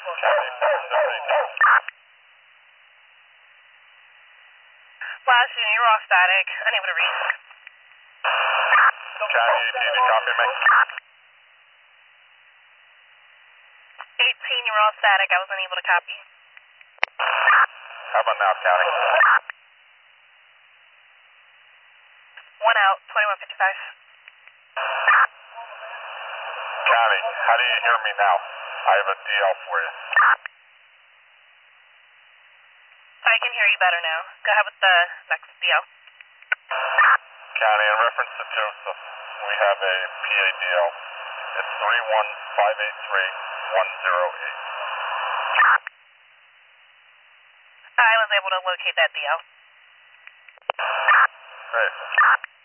Flash, you're all static. Unable to read. County 18, you copy me? 18, you were all static. I was unable to copy. How about now, County? 1 out, 2155. County, how do you hear me now? I have a DL for you. I can hear you better now. Go ahead with the next DL. County, in reference to Joseph, we have a PADL. It's 31583-108. I was able to locate that DL. Great.